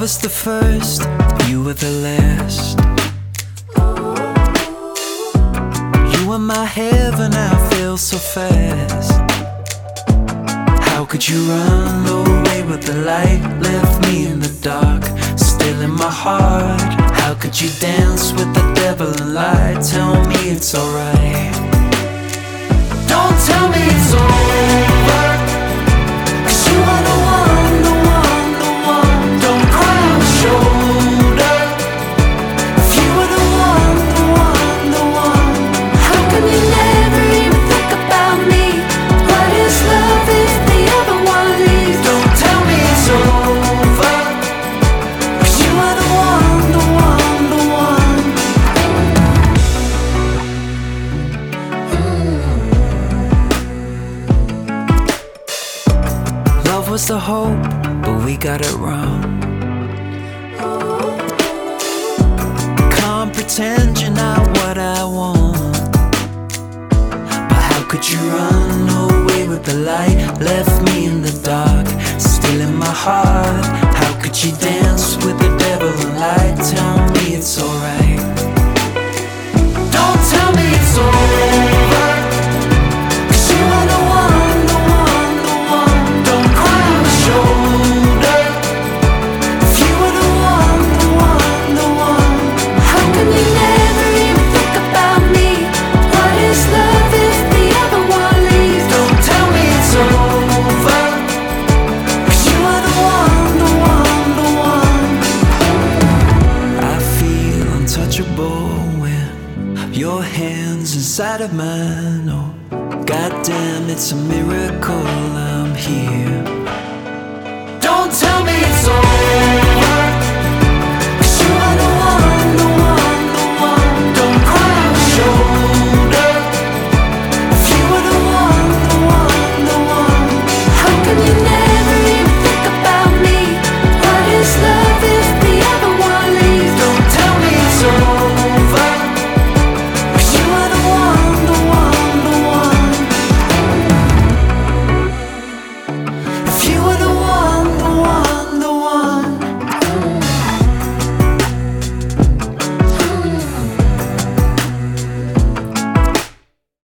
was the first, you were the last. You were my heaven, I feel so fast. How could you run away with the light? Left me in the dark, still in my heart. How could you dance with the devil and lie? Tell me it's alright. Don't tell me it's over, 'cause you are the one, the one, the one. Don't cry on my shoulder, if you were the one, the one, the one. How come you never even think about me? What is love if the other one leaves? Don't tell me it's over, 'cause you are the one, the one, the one. Love was the hope, but we got it wrong. Can't pretend you're not what I want. But how could you run away with the light? Left me in the dark, still in my heart. How could you dance with the devil and lie? Tell me it's alright. Don't tell me it's over, 'cause you are the one, the one, the one. Don't cry on my shoulder, if you were the one, the one, the one. How come you never even think about me? What is love if the other one leaves? Don't tell me it's over, 'cause you are the one, the one, the one. I feel untouchable when your hands inside of mine. Oh, goddamn, it's a miracle I'm here. Don't tell me it's over.